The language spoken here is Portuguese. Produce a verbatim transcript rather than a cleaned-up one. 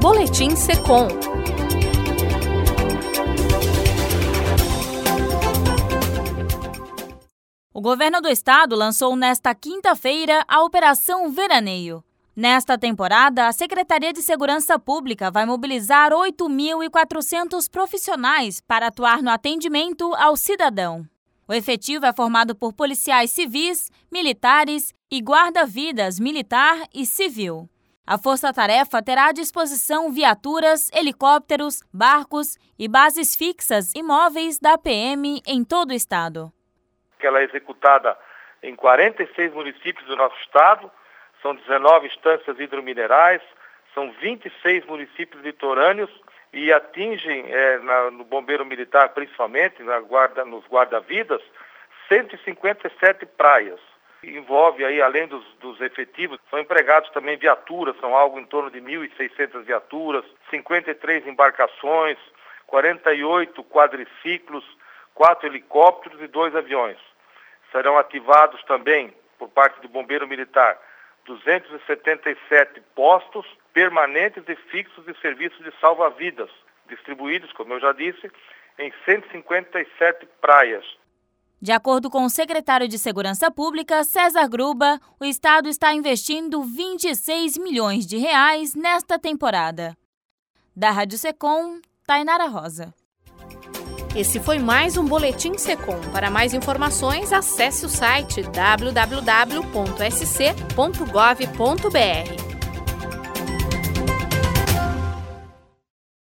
Boletim Secom. O governo do estado lançou nesta quinta-feira a Operação Veraneio. Nesta temporada, a Secretaria de Segurança Pública vai mobilizar oito mil e quatrocentos profissionais para atuar no atendimento ao cidadão. O efetivo é formado por policiais civis, militares e guarda-vidas militar e civil. A força-tarefa terá à disposição viaturas, helicópteros, barcos e bases fixas e móveis da P M em todo o estado. Ela é executada em quarenta e seis municípios do nosso estado, são dezenove instâncias hidrominerais, são vinte e seis municípios litorâneos e atingem, é, na, no bombeiro militar principalmente, na guarda, nos guarda-vidas, cento e cinquenta e sete praias. Envolve aí, além dos, dos efetivos, são empregados também viaturas, são algo em torno de mil e seiscentas viaturas, cinquenta e três embarcações, quarenta e oito quadriciclos, quatro helicópteros e dois aviões. Serão ativados também, por parte do Bombeiro Militar, duzentos e setenta e sete postos permanentes e fixos de serviços de salva-vidas, distribuídos, como eu já disse, em cento e cinquenta e sete praias. De acordo com o secretário de Segurança Pública, César Gruba, o estado está investindo vinte e seis milhões de reais nesta temporada. Da Rádio Secom, Tainara Rosa. Esse foi mais um Boletim Secom. Para mais informações, acesse o site w w w ponto s c ponto gov ponto b r.